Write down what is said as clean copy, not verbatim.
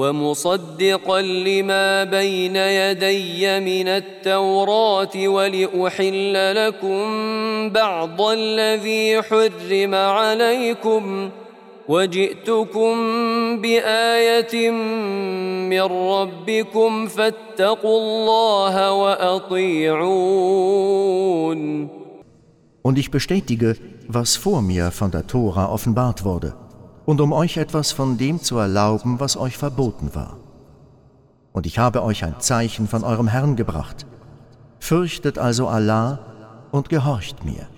ومصدقا لما بين يدي من التوراة ولأحل لكم بعض الذي حرم عليكم وجئتكم بآية من ربكم فاتقوا الله وأطيعون. Und ich bestätige, was vor mir von der Tora offenbart wurde, und um euch etwas von dem zu erlauben, was euch verboten war. Und ich habe euch ein Zeichen von eurem Herrn gebracht. Fürchtet also Allah und gehorcht mir.